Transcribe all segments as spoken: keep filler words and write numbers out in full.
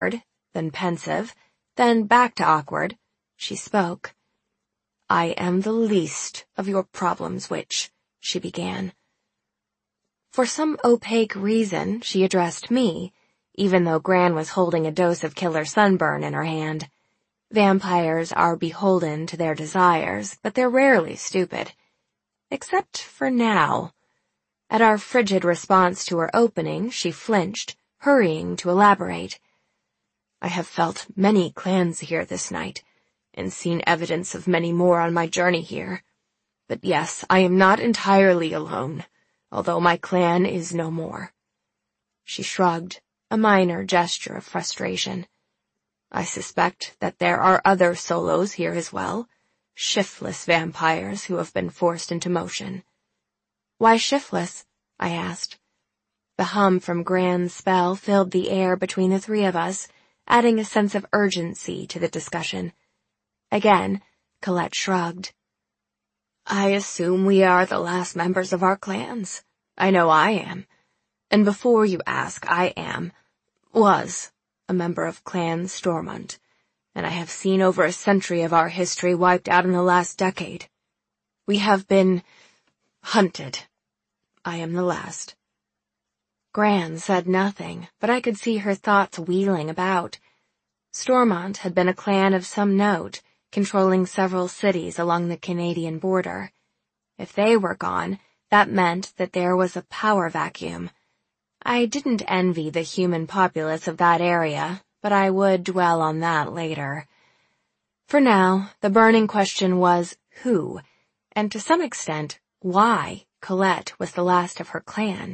then pensive, then back to awkward, she spoke. "I am the least of your problems, witch," she began. For some opaque reason, she addressed me, even though Gran was holding a dose of killer sunburn in her hand. Vampires are beholden to their desires, but they're rarely stupid. Except for now. At our frigid response to her opening, she flinched, hurrying to elaborate. "I have felt many clans here this night, and seen evidence of many more on my journey here. But yes, I am not entirely alone, although my clan is no more." She shrugged, a minor gesture of frustration. "I suspect that there are other solos here as well, shiftless vampires who have been forced into motion." "Why shiftless?" I asked. The hum from Gran's spell filled the air between the three of us, adding a sense of urgency to the discussion. Again, Colette shrugged. "I assume we are the last members of our clans. I know I am. And before you ask, I am, was, a member of Clan Stormont, and I have seen over a century of our history wiped out in the last decade. We have been hunted. I am the last." Gran said nothing, but I could see her thoughts wheeling about. Stormont had been a clan of some note, controlling several cities along the Canadian border. If they were gone, that meant that there was a power vacuum. I didn't envy the human populace of that area, but I would dwell on that later. For now, the burning question was who, and to some extent, why Colette was the last of her clan.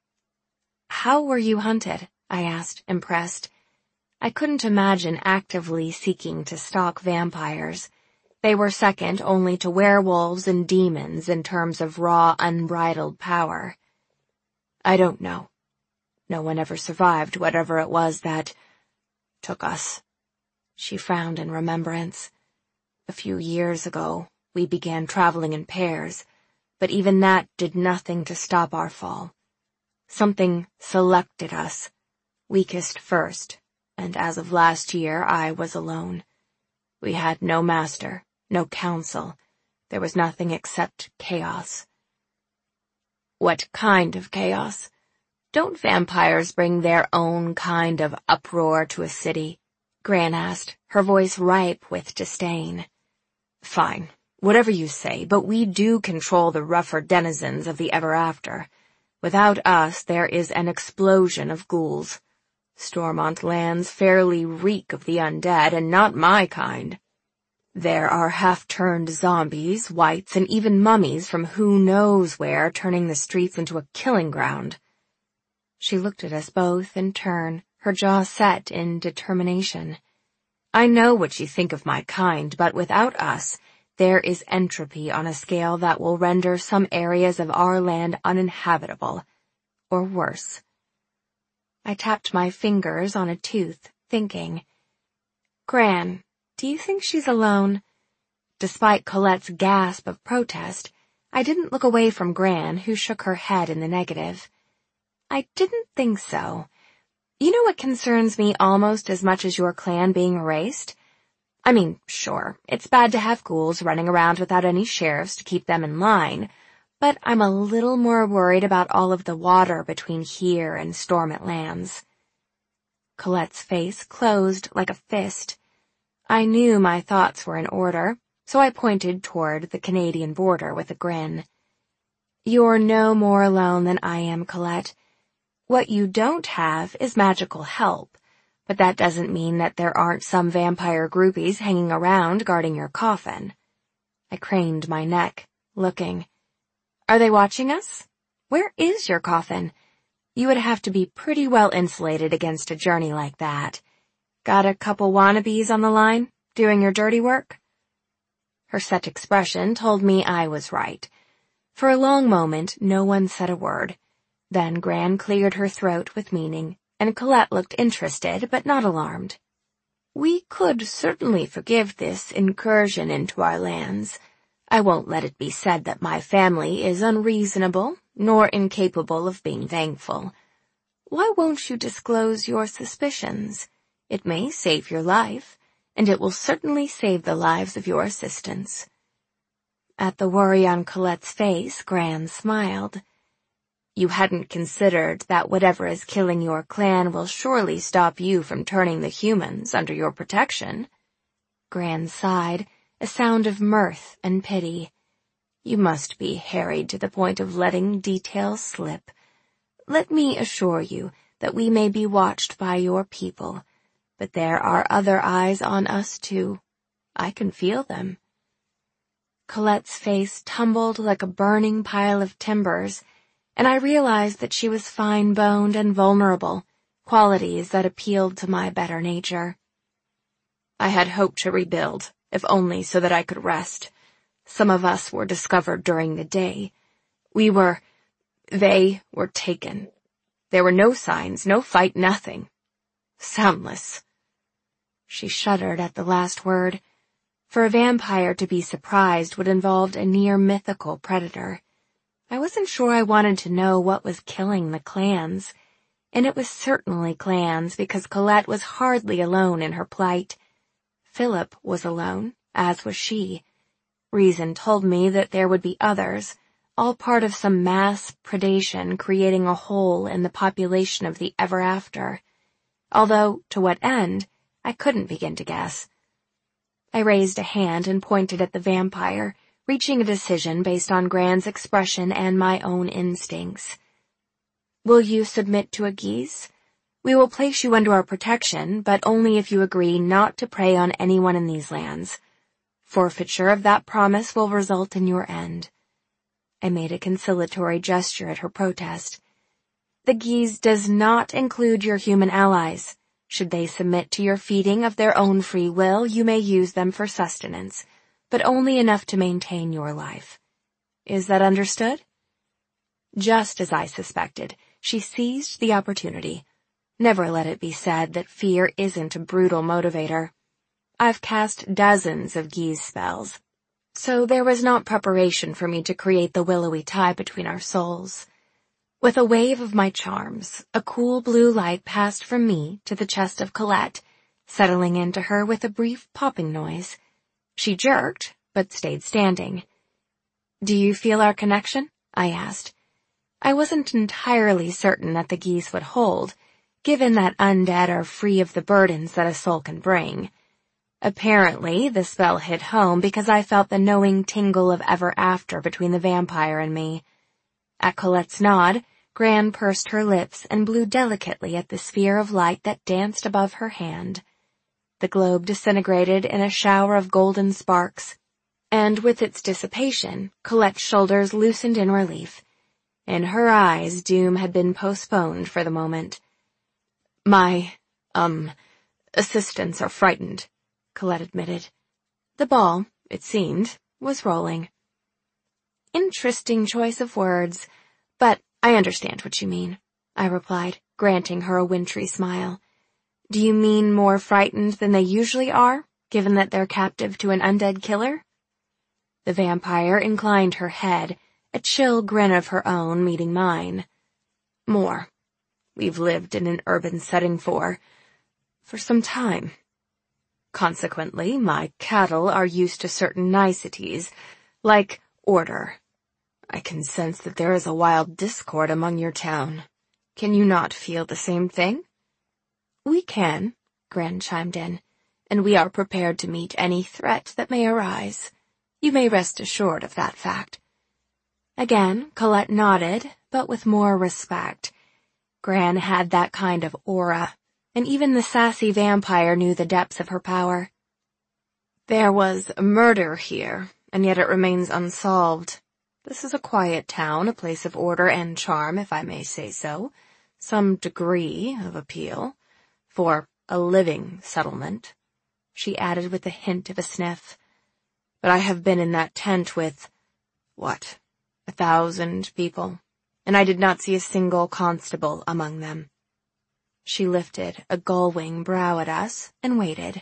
"How were you hunted?" I asked, impressed. I couldn't imagine actively seeking to stalk vampires. They were second only to werewolves and demons in terms of raw, unbridled power. "I don't know. No one ever survived whatever it was that took us." She frowned in remembrance. "A few years ago, we began traveling in pairs, but even that did nothing to stop our fall. Something selected us, weakest first, and as of last year I was alone. We had no master, no council. There was nothing except chaos." "What kind of chaos? Don't vampires bring their own kind of uproar to a city?" Gran asked, her voice ripe with disdain. "Fine, whatever you say, but we do control the rougher denizens of the ever-after. Without us, there is an explosion of ghouls. Stormont lands fairly reek of the undead, and not my kind. There are half-turned zombies, whites, and even mummies from who knows where, turning the streets into a killing ground." She looked at us both in turn, her jaw set in determination. "I know what you think of my kind, but without us, there is entropy on a scale that will render some areas of our land uninhabitable, or worse." I tapped my fingers on a tooth, thinking. "Gran, do you think she's alone?" Despite Colette's gasp of protest, I didn't look away from Gran, who shook her head in the negative. "I didn't think so. You know what concerns me almost as much as your clan being erased? I mean, sure, it's bad to have ghouls running around without any sheriffs to keep them in line, but I'm a little more worried about all of the water between here and Stormont lands." Colette's face closed like a fist. I knew my thoughts were in order, so I pointed toward the Canadian border with a grin. "You're no more alone than I am, Colette. What you don't have is magical help, but that doesn't mean that there aren't some vampire groupies hanging around guarding your coffin." I craned my neck, looking. "Are they watching us? Where is your coffin? You would have to be pretty well insulated against a journey like that. Got a couple wannabes on the line, doing your dirty work?" Her set expression told me I was right. For a long moment, no one said a word. Then Gran cleared her throat with meaning, and Colette looked interested but not alarmed. "We could certainly forgive this incursion into our lands. I won't let it be said that my family is unreasonable, nor incapable of being thankful. Why won't you disclose your suspicions? It may save your life, and it will certainly save the lives of your assistants." At the worry on Colette's face, Gran smiled. "You hadn't considered that whatever is killing your clan will surely stop you from turning the humans under your protection." Gran sighed, a sound of mirth and pity. "You must be harried to the point of letting details slip. Let me assure you that we may be watched by your people, but there are other eyes on us too. I can feel them." Colette's face tumbled like a burning pile of timbers, and I realized that she was fine-boned and vulnerable, qualities that appealed to my better nature. "I had hoped to rebuild, if only so that I could rest. Some of us were discovered during the day. We were... they were taken. There were no signs, no fight, nothing. Soundless." She shuddered at the last word. For a vampire to be surprised would involve a near-mythical predator. I wasn't sure I wanted to know what was killing the clans, and it was certainly clans because Colette was hardly alone in her plight. Philip was alone, as was she. Reason told me that there would be others, all part of some mass predation creating a hole in the population of the ever after. Although, to what end, I couldn't begin to guess. I raised a hand and pointed at the vampire, reaching a decision based on Gran's expression and my own instincts. "Will you submit to a Guise? We will place you under our protection, but only if you agree not to prey on anyone in these lands. Forfeiture of that promise will result in your end." I made a conciliatory gesture at her protest. "The Guise does not include your human allies. Should they submit to your feeding of their own free will, you may use them for sustenance, but only enough to maintain your life. Is that understood?" Just as I suspected, she seized the opportunity. Never let it be said that fear isn't a brutal motivator. I've cast dozens of Guise spells, so there was not preparation for me to create the willowy tie between our souls. With a wave of my charms, a cool blue light passed from me to the chest of Colette, settling into her with a brief popping noise. She jerked, but stayed standing. "Do you feel our connection?" I asked. I wasn't entirely certain that the Guise would hold, given that undead are free of the burdens that a soul can bring. Apparently, the spell hit home because I felt the knowing tingle of ever after between the vampire and me. At Colette's nod, Gran pursed her lips and blew delicately at the sphere of light that danced above her hand. The globe disintegrated in a shower of golden sparks, and with its dissipation, Colette's shoulders loosened in relief. In her eyes, doom had been postponed for the moment. "My, um, assistants are frightened," Colette admitted. The ball, it seemed, was rolling. "Interesting choice of words, but I understand what you mean," I replied, granting her a wintry smile. "Do you mean more frightened than they usually are, given that they're captive to an undead killer?" The vampire inclined her head, a chill grin of her own meeting mine. "More. We've lived in an urban setting for, for some time. Consequently, my cattle are used to certain niceties, like order. I can sense that there is a wild discord among your town. Can you not feel the same thing?" "We can," Gran chimed in, "and we are prepared to meet any threat that may arise. You may rest assured of that fact." Again, Colette nodded, but with more respect. Gran had that kind of aura, and even the sassy vampire knew the depths of her power. "There was a murder here, and yet it remains unsolved. This is a quiet town, a place of order and charm, if I may say so, some degree of appeal, for a living settlement," she added with a hint of a sniff. "But I have been in that tent with, what, a thousand people, and I did not see a single constable among them." She lifted a gull-wing brow at us and waited.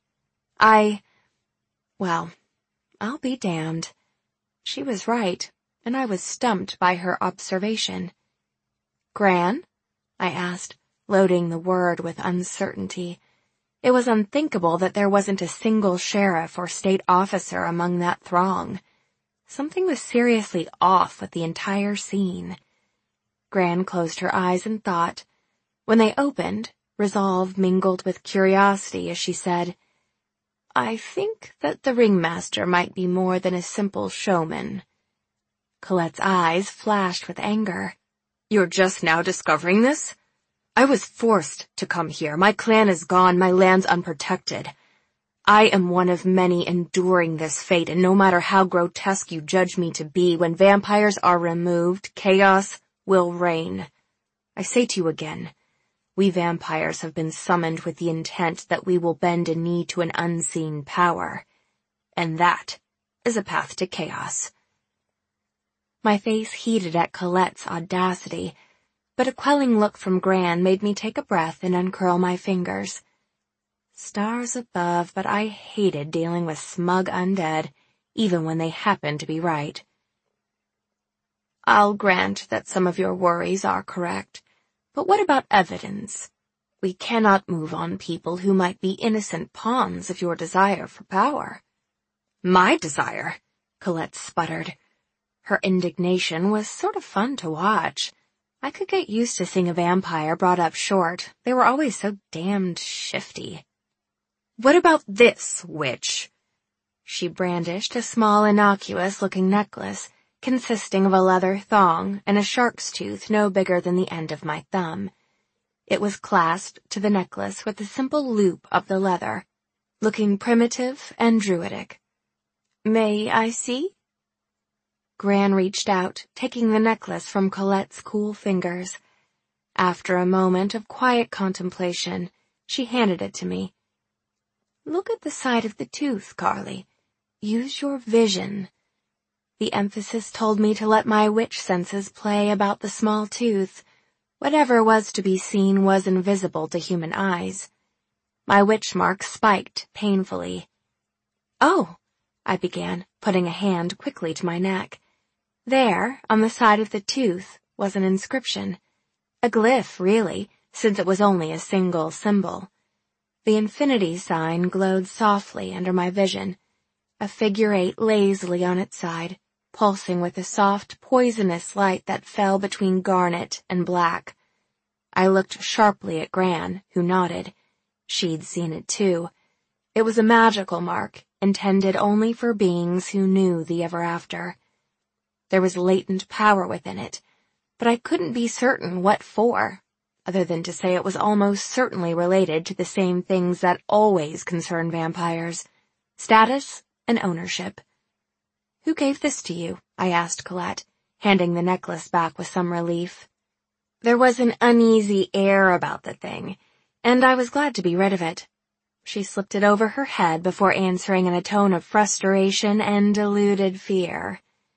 I, well, I'll be damned. She was right, and I was stumped by her observation. "Gran?" I asked, loading the word with uncertainty. It was unthinkable that there wasn't a single sheriff or state officer among that throng. Something was seriously off with the entire scene. Gran closed her eyes in thought. When they opened, resolve mingled with curiosity as she said, "I think that the ringmaster might be more than a simple showman." Colette's eyes flashed with anger. "You're just now discovering this? I was forced to come here. My clan is gone, my land's unprotected. I am one of many enduring this fate, and no matter how grotesque you judge me to be, when vampires are removed, chaos will reign. I say to you again, we vampires have been summoned with the intent that we will bend a knee to an unseen power, and that is a path to chaos." My face heated at Colette's audacity, but a quelling look from Gran made me take a breath and uncurl my fingers. Stars above, but I hated dealing with smug undead, even when they happened to be right. "I'll grant that some of your worries are correct, but what about evidence? We cannot move on people who might be innocent pawns of your desire for power." "My desire?" Colette sputtered. Her indignation was sort of fun to watch. I could get used to seeing a vampire brought up short. They were always so damned shifty. "What about this, witch?" She brandished a small, innocuous-looking necklace, consisting of a leather thong and a shark's tooth no bigger than the end of my thumb. It was clasped to the necklace with a simple loop of the leather, looking primitive and druidic. "May I see?" Gran reached out, taking the necklace from Colette's cool fingers. After a moment of quiet contemplation, she handed it to me. "Look at the side of the tooth, Carly. Use your vision." The emphasis told me to let my witch senses play about the small tooth. Whatever was to be seen was invisible to human eyes. My witch mark spiked painfully. "Oh," I began, putting a hand quickly to my neck. There, on the side of the tooth, was an inscription. A glyph, really, since it was only a single symbol. The infinity sign glowed softly under my vision, a figure eight lazily on its side, pulsing with a soft, poisonous light that fell between garnet and black. I looked sharply at Gran, who nodded. She'd seen it too. It was a magical mark, intended only for beings who knew the ever-after. There was latent power within it, but I couldn't be certain what for, other than to say it was almost certainly related to the same things that always concern vampires: status and ownership. "Who gave this to you?" I asked Colette, handing the necklace back with some relief. There was an uneasy air about the thing, and I was glad to be rid of it. She slipped it over her head before answering in a tone of frustration and deluded fear.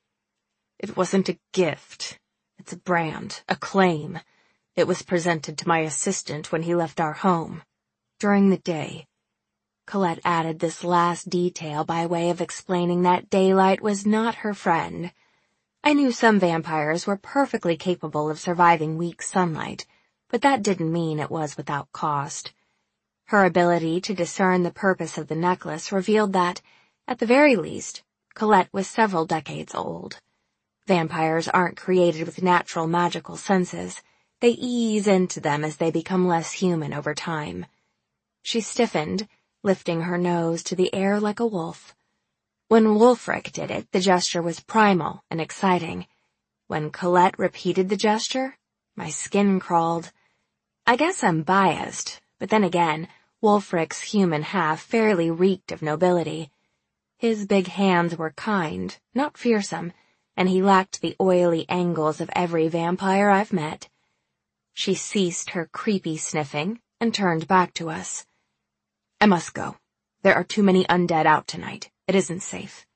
"It wasn't a gift. It's a brand, a claim. It was presented to my assistant when he left our home. During the day." Colette added this last detail by way of explaining that daylight was not her friend. I knew some vampires were perfectly capable of surviving weak sunlight, but that didn't mean it was without cost. Her ability to discern the purpose of the necklace revealed that, at the very least, Colette was several decades old. Vampires aren't created with natural magical senses. They ease into them as they become less human over time. She stiffened, lifting her nose to the air like a wolf. When Wulfric did it, the gesture was primal and exciting. When Colette repeated the gesture, my skin crawled. I guess I'm biased, but then again, Wulfric's human half fairly reeked of nobility. His big hands were kind, not fearsome, and he lacked the oily angles of every vampire I've met. She ceased her creepy sniffing and turned back to us. "I must go. There are too many undead out tonight. It isn't safe."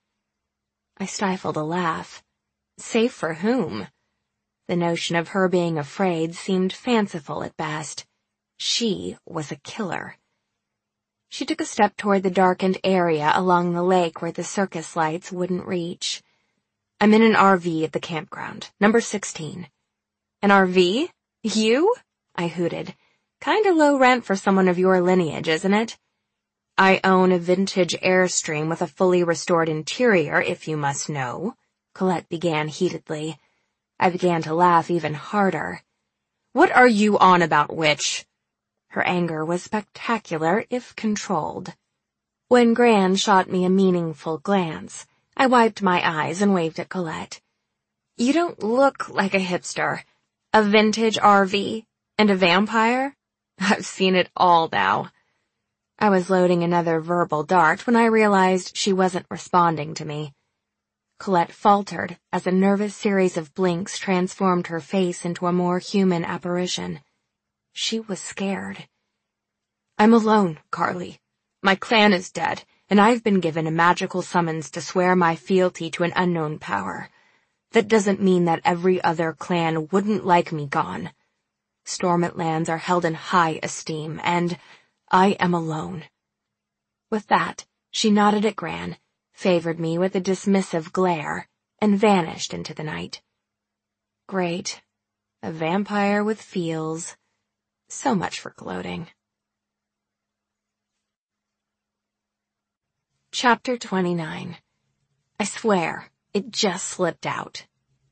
I stifled a laugh. Safe for whom? The notion of her being afraid seemed fanciful at best. She was a killer. She took a step toward the darkened area along the lake where the circus lights wouldn't reach. "I'm in an R V at the campground, number sixteen. "An R V? You?" I hooted. Kinda low rent for someone of your lineage, isn't it? I own a vintage Airstream with a fully restored interior, if you must know, Colette began heatedly. I began to laugh even harder. What are you on about, witch? Her anger was spectacular, if controlled. When Gran shot me a meaningful glance, I wiped my eyes and waved at Colette. You don't look like a hipster. A vintage R V and a vampire? I've seen it all now. I was loading another verbal dart when I realized she wasn't responding to me. Colette faltered as a nervous series of blinks transformed her face into a more human apparition. She was scared. I'm alone, Carly. My clan is dead, and I've been given a magical summons to swear my fealty to an unknown power. That doesn't mean that every other clan wouldn't like me gone. Stormont lands are held in high esteem, and I am alone. With that, she nodded at Gran, favored me with a dismissive glare, and vanished into the night. Great. A vampire with feels. So much for gloating. Chapter twenty-nine. I swear, it just slipped out.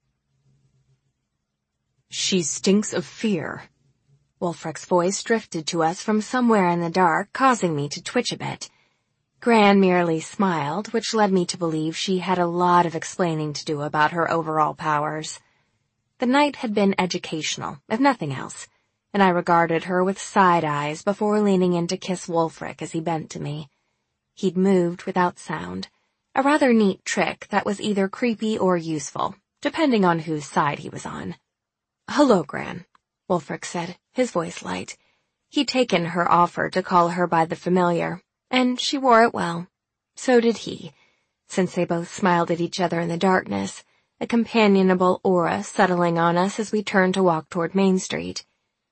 She stinks of fear. Wulfric's voice drifted to us from somewhere in the dark, causing me to twitch a bit. Gran merely smiled, which led me to believe she had a lot of explaining to do about her overall powers. The night had been educational, if nothing else, and I regarded her with side eyes before leaning in to kiss Wulfric as he bent to me. He'd moved without sound, a rather neat trick that was either creepy or useful, depending on whose side he was on. Hello, Gran, Wulfric said, his voice light. He'd taken her offer to call her by the familiar, and she wore it well. So did he, since they both smiled at each other in the darkness, a companionable aura settling on us as we turned to walk toward Main Street.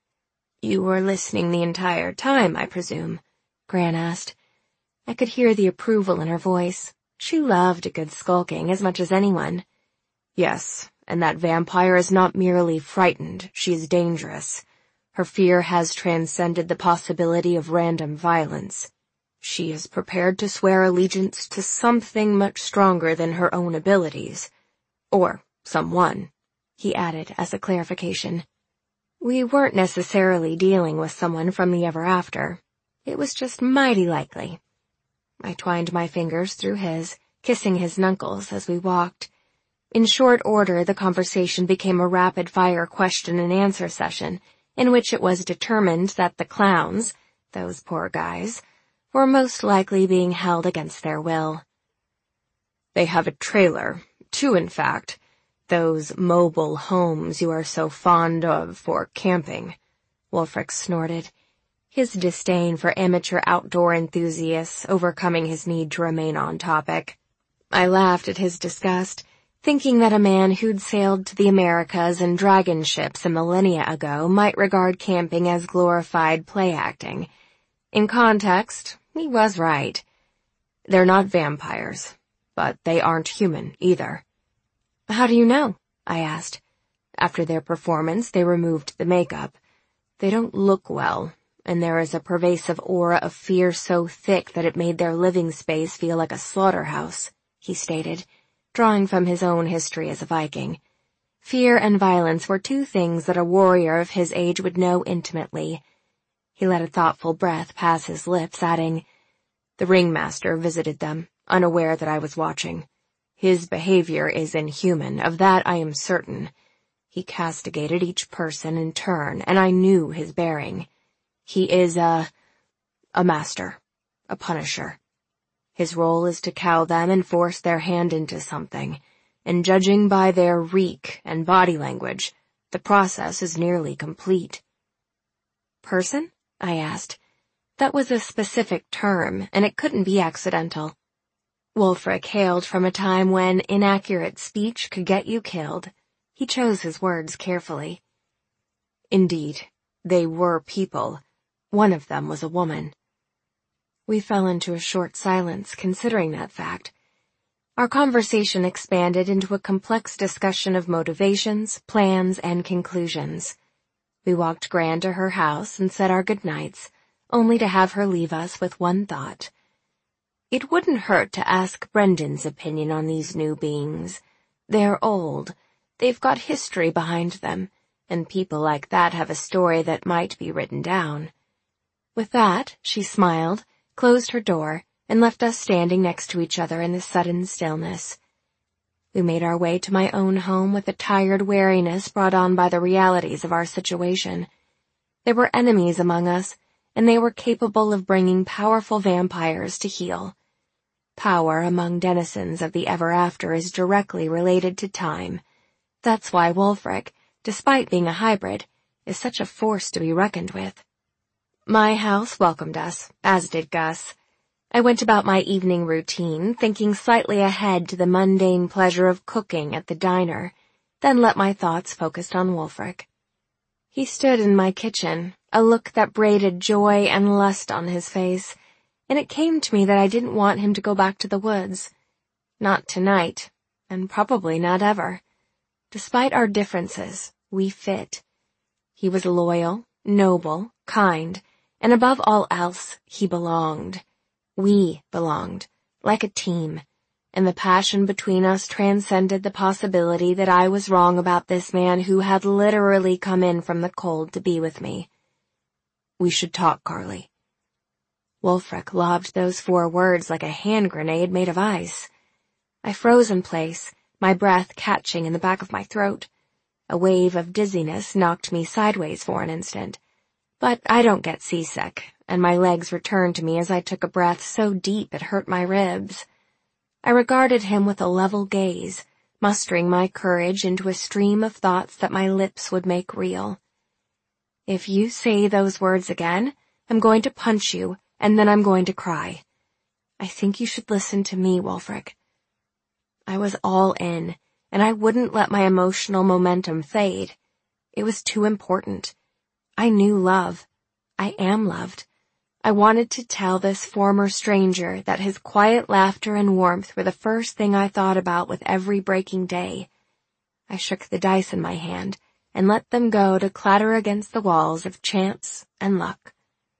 You were listening the entire time, I presume? Gran asked. I could hear the approval in her voice. She loved a good skulking as much as anyone. Yes, and that vampire is not merely frightened, she is dangerous. Her fear has transcended the possibility of random violence. She is prepared to swear allegiance to something much stronger than her own abilities. Or someone, he added as a clarification. We weren't necessarily dealing with someone from the ever after. It was just mighty likely. I twined my fingers through his, kissing his knuckles as we walked. In short order, the conversation became a rapid-fire question-and-answer session, in which it was determined that the clowns, those poor guys, were most likely being held against their will. They have a trailer, two in fact, those mobile homes you are so fond of for camping, Wulfric snorted, his disdain for amateur outdoor enthusiasts overcoming his need to remain on topic. I laughed at his disgust, thinking that a man who'd sailed to the Americas in dragon ships a millennia ago might regard camping as glorified play acting. In context, he was right. They're not vampires, but they aren't human either. How do you know? I asked. After their performance, they removed the makeup. They don't look well, and there is a pervasive aura of fear so thick that it made their living space feel like a slaughterhouse, he stated, drawing from his own history as a Viking. Fear and violence were two things that a warrior of his age would know intimately. He let a thoughtful breath pass his lips, adding, The ringmaster visited them, unaware that I was watching. His behavior is inhuman, of that I am certain. He castigated each person in turn, and I knew his bearing. He is a... a master, a punisher. His role is to cow them and force their hand into something, and judging by their reek and body language, the process is nearly complete. Person? I asked. That was a specific term, and it couldn't be accidental. Wulfric hailed from a time when inaccurate speech could get you killed. He chose his words carefully. Indeed, they were people. One of them was a woman. We fell into a short silence considering that fact. Our conversation expanded into a complex discussion of motivations, plans, and conclusions. We walked Gran to her house and said our goodnights, only to have her leave us with one thought. It wouldn't hurt to ask Brendan's opinion on these new beings. They're old. They've got history behind them, and people like that have a story that might be written down. With that, she smiled, closed her door, and left us standing next to each other in the sudden stillness. We made our way to my own home with a tired weariness brought on by the realities of our situation. There were enemies among us, and they were capable of bringing powerful vampires to heel. Power among denizens of the Ever After is directly related to time. That's why Wulfric, despite being a hybrid, is such a force to be reckoned with. My house welcomed us, as did Gus. I went about my evening routine, thinking slightly ahead to the mundane pleasure of cooking at the diner, then let my thoughts focus on Wulfric. He stood in my kitchen, a look that braided joy and lust on his face, and it came to me that I didn't want him to go back to the woods. Not tonight, and probably not ever. Despite our differences, we fit. He was loyal, noble, kind, and above all else, he belonged. We belonged, like a team, and the passion between us transcended the possibility that I was wrong about this man who had literally come in from the cold to be with me. We should talk, Carly. Wulfric lobbed those four words like a hand grenade made of ice. I froze in place, my breath catching in the back of my throat. A wave of dizziness knocked me sideways for an instant. But I don't get seasick, and my legs returned to me as I took a breath so deep it hurt my ribs. I regarded him with a level gaze, mustering my courage into a stream of thoughts that my lips would make real. If you say those words again, I'm going to punch you, and then I'm going to cry. I think you should listen to me, Wulfric. I was all in, and I wouldn't let my emotional momentum fade. It was too important. I knew love. I am loved. I wanted to tell this former stranger that his quiet laughter and warmth were the first thing I thought about with every breaking day. I shook the dice in my hand and let them go to clatter against the walls of chance and luck.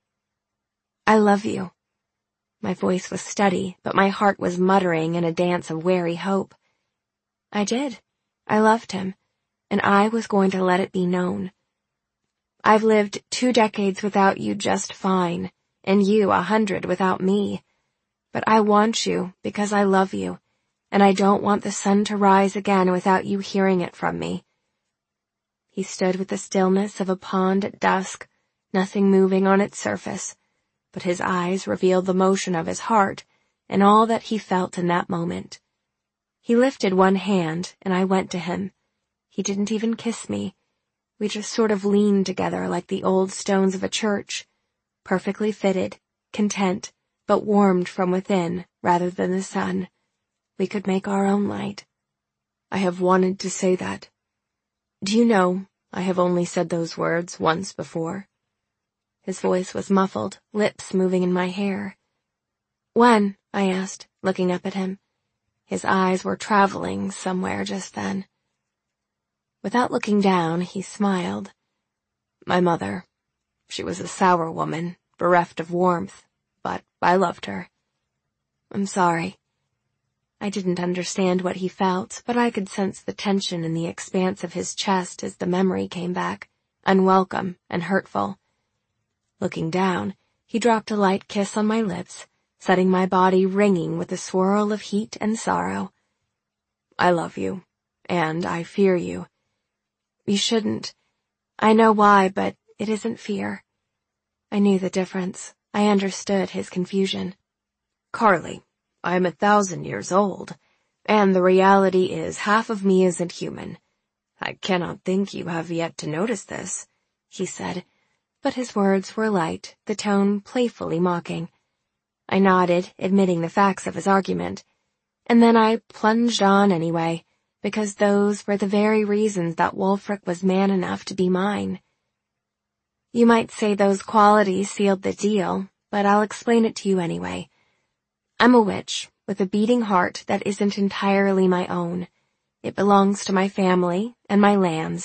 I love you. My voice was steady, but my heart was muttering in a dance of wary hope. I did. I loved him, and I was going to let it be known. I've lived two decades without you just fine, and you a hundred without me. But I want you because I love you, and I don't want the sun to rise again without you hearing it from me. He stood with the stillness of a pond at dusk, nothing moving on its surface, but his eyes revealed the motion of his heart and all that he felt in that moment. He lifted one hand, and I went to him. He didn't even kiss me. We just sort of leaned together like the old stones of a church, perfectly fitted, content, but warmed from within rather than the sun. We could make our own light. I have wanted to say that. Do you know, I have only said those words once before. His voice was muffled, lips moving in my hair. When? I asked, looking up at him. His eyes were traveling somewhere just then. Without looking down, he smiled. My mother. She was a sour woman, bereft of warmth, but I loved her. I'm sorry. I didn't understand what he felt, but I could sense the tension in the expanse of his chest as the memory came back, unwelcome and hurtful. Looking down, he dropped a light kiss on my lips, setting my body ringing with a swirl of heat and sorrow. I love you, and I fear you. You shouldn't. I know why, but it isn't fear. I knew the difference. I understood his confusion. Carly, I am a thousand years old, and the reality is half of me isn't human. I cannot think you have yet to notice this, he said, but his words were light, the tone playfully mocking. I nodded, admitting the facts of his argument, and then I plunged on anyway, because those were the very reasons that Wulfric was man enough to be mine. You might say those qualities sealed the deal, but I'll explain it to you anyway. I'm a witch, with a beating heart that isn't entirely my own. It belongs to my family and my lands,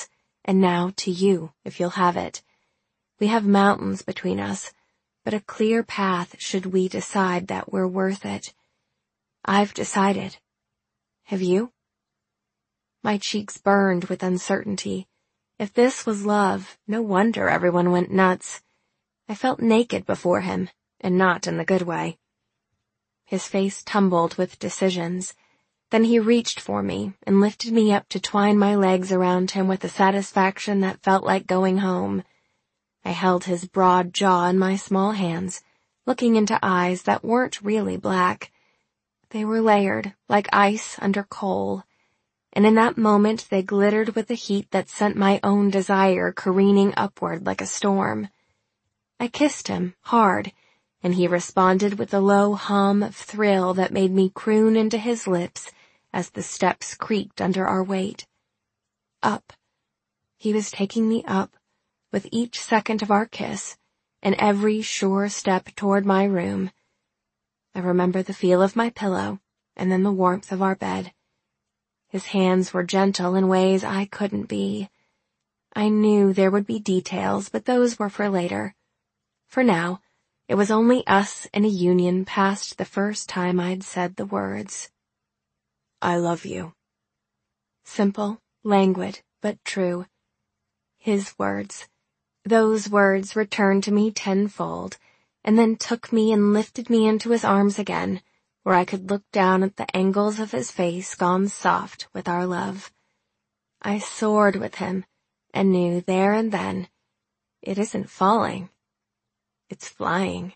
and now to you, if you'll have it. We have mountains between us, but a clear path should we decide that we're worth it. I've decided. Have you? My cheeks burned with uncertainty. If this was love, no wonder everyone went nuts. I felt naked before him, and not in the good way. His face tumbled with decisions. Then he reached for me and lifted me up to twine my legs around him with a satisfaction that felt like going home. I held his broad jaw in my small hands, looking into eyes that weren't really black. They were layered, like ice under coal, and in that moment they glittered with a heat that sent my own desire careening upward like a storm. I kissed him, hard, and he responded with a low hum of thrill that made me croon into his lips as the steps creaked under our weight. Up. He was taking me up, with each second of our kiss, and every sure step toward my room. I remember the feel of my pillow, and then the warmth of our bed. His hands were gentle in ways I couldn't be. I knew there would be details, but those were for later. For now, it was only us in a union past the first time I'd said the words. I love you. Simple, languid, but true. His words. Those words returned to me tenfold, and then took me and lifted me into his arms again, where I could look down at the angles of his face gone soft with our love. I soared with him, and knew there and then, it isn't falling, it's flying.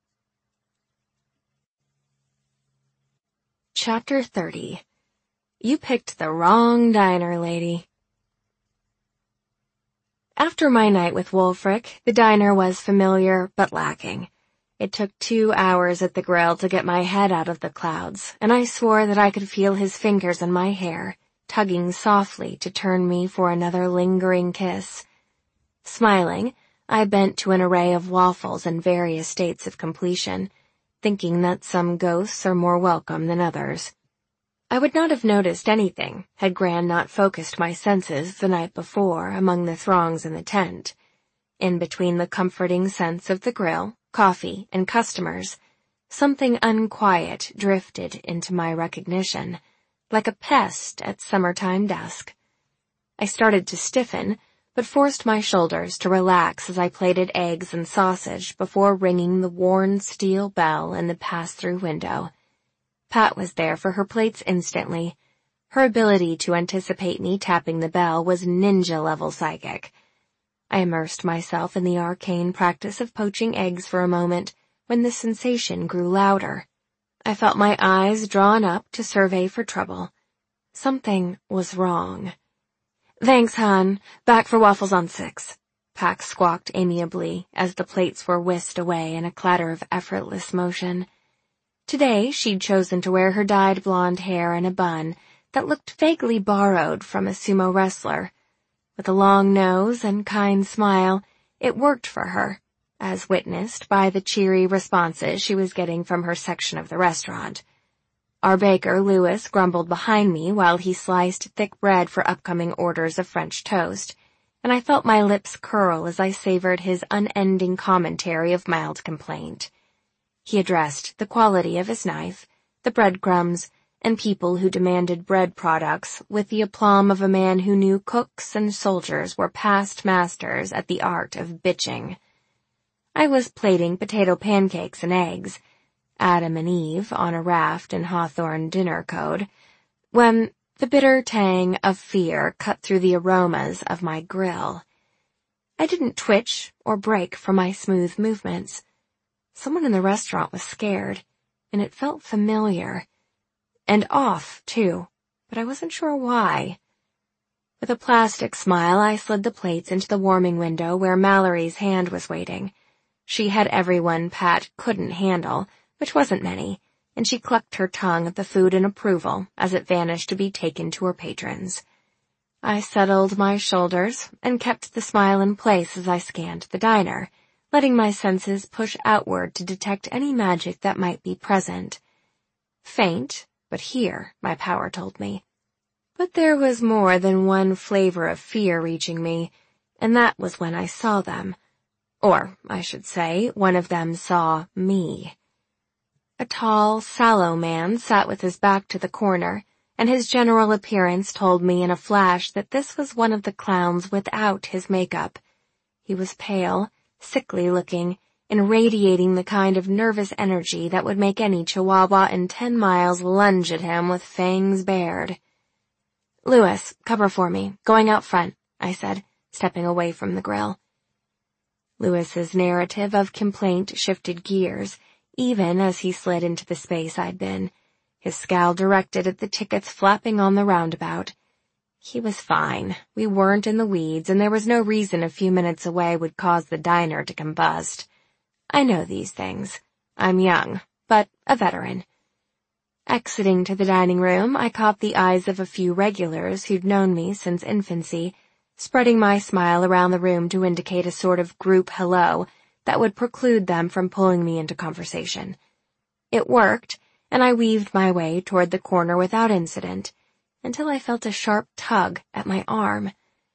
Chapter thirty. You picked the wrong diner, lady. After my night with Wulfric, the diner was familiar but lacking. It took two hours at the grill to get my head out of the clouds, and I swore that I could feel his fingers in my hair, tugging softly to turn me for another lingering kiss. Smiling, I bent to an array of waffles in various states of completion, thinking that some ghosts are more welcome than others. I would not have noticed anything had Gran not focused my senses the night before among the throngs in the tent. In between the comforting scents of the grill, coffee, and customers, something unquiet drifted into my recognition, like a pest at summertime dusk. I started to stiffen, but forced my shoulders to relax as I plated eggs and sausage before ringing the worn steel bell in the pass-through window. Pat was there for her plates instantly. Her ability to anticipate me tapping the bell was ninja-level psychic. I immersed myself in the arcane practice of poaching eggs for a moment, when the sensation grew louder. I felt my eyes drawn up to survey for trouble. Something was wrong. Thanks, hon. Back for waffles on six. Pax squawked amiably as the plates were whisked away in a clatter of effortless motion. Today she'd chosen to wear her dyed blonde hair in a bun that looked vaguely borrowed from a sumo wrestler. With a long nose and kind smile, it worked for her, as witnessed by the cheery responses she was getting from her section of the restaurant. Our baker, Louis, grumbled behind me while he sliced thick bread for upcoming orders of French toast, and I felt my lips curl as I savored his unending commentary of mild complaint. He addressed the quality of his knife, the breadcrumbs, and people who demanded bread products with the aplomb of a man who knew cooks and soldiers were past masters at the art of bitching. I was plating potato pancakes and eggs, Adam and Eve on a raft in Hawthorne dinner code, when the bitter tang of fear cut through the aromas of my grill. I didn't twitch or break from my smooth movements. Someone in the restaurant was scared, and it felt familiar. And off, too, but I wasn't sure why. With a plastic smile, I slid the plates into the warming window where Mallory's hand was waiting. She had everyone Pat couldn't handle, which wasn't many, and she clucked her tongue at the food in approval as it vanished to be taken to her patrons. I settled my shoulders and kept the smile in place as I scanned the diner, letting my senses push outward to detect any magic that might be present. Faint, but here, my power told me. But there was more than one flavor of fear reaching me, and that was when I saw them. Or, I should say, one of them saw me. A tall, sallow man sat with his back to the corner, and his general appearance told me in a flash that this was one of the clowns without his makeup. He was pale, sickly-looking, and radiating the kind of nervous energy that would make any chihuahua in ten miles lunge at him with fangs bared. "Louis, cover for me, going out front," I said, stepping away from the grill. Louis's narrative of complaint shifted gears, even as he slid into the space I'd been, his scowl directed at the tickets flapping on the roundabout. He was fine. We weren't in the weeds, and there was no reason a few minutes away would cause the diner to combust. I know these things. I'm young, but a veteran. Exiting to the dining room, I caught the eyes of a few regulars who'd known me since infancy, spreading my smile around the room to indicate a sort of group hello that would preclude them from pulling me into conversation. It worked, and I weaved my way toward the corner without incident, until I felt a sharp tug at my arm.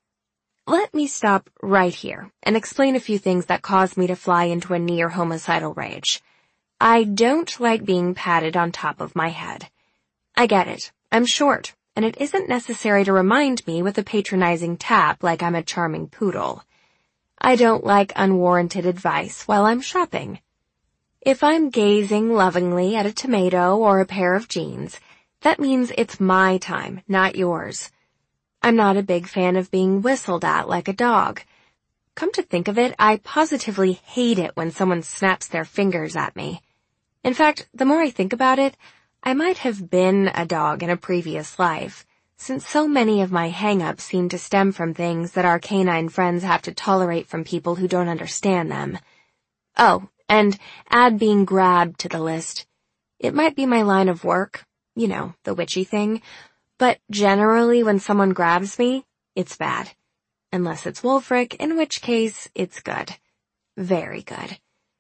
Let me stop right here and explain a few things that caused me to fly into a near homicidal rage. I don't like being patted on top of my head. I get it. I'm short, and it isn't necessary to remind me with a patronizing tap like I'm a charming poodle. I don't like unwarranted advice while I'm shopping. If I'm gazing lovingly at a tomato or a pair of jeans, that means it's my time, not yours. I'm not a big fan of being whistled at like a dog. Come to think of it, I positively hate it when someone snaps their fingers at me. In fact, the more I think about it, I might have been a dog in a previous life, since so many of my hang-ups seem to stem from things that our canine friends have to tolerate from people who don't understand them. Oh, and add being grabbed to the list. It might be my line of work, you know, the witchy thing, but generally when someone grabs me, it's bad. Unless it's Wulfric, in which case it's good. Very good.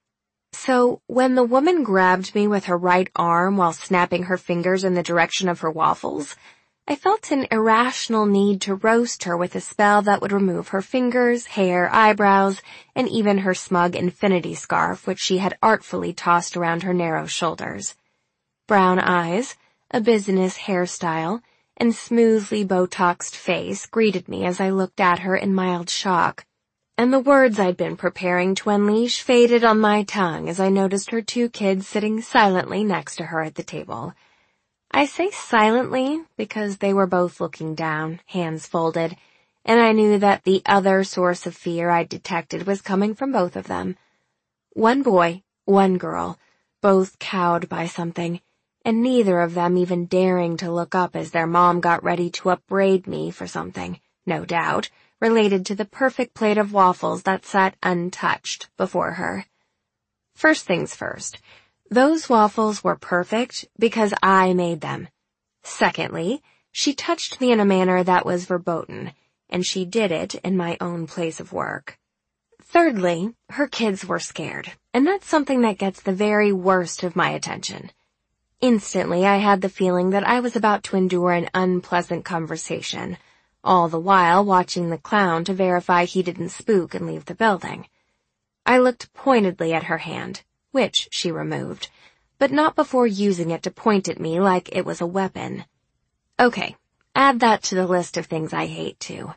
So, when the woman grabbed me with her right arm while snapping her fingers in the direction of her waffles, I felt an irrational need to roast her with a spell that would remove her fingers, hair, eyebrows, and even her smug infinity scarf which she had artfully tossed around her narrow shoulders. Brown eyes, a business hairstyle, and smoothly Botoxed face greeted me as I looked at her in mild shock, and the words I'd been preparing to unleash faded on my tongue as I noticed her two kids sitting silently next to her at the table. I say silently because they were both looking down, hands folded, and I knew that the other source of fear I'd detected was coming from both of them. One boy, one girl, both cowed by something, and neither of them even daring to look up as their mom got ready to upbraid me for something, no doubt, related to the perfect plate of waffles that sat untouched before her. First things first, those waffles were perfect because I made them. Secondly, she touched me in a manner that was verboten, and she did it in my own place of work. Thirdly, her kids were scared, and that's something that gets the very worst of my attention. Instantly, I had the feeling that I was about to endure an unpleasant conversation, all the while watching the clown to verify he didn't spook and leave the building. I looked pointedly at her hand, which she removed, but not before using it to point at me like it was a weapon. Okay, add that to the list of things I hate too.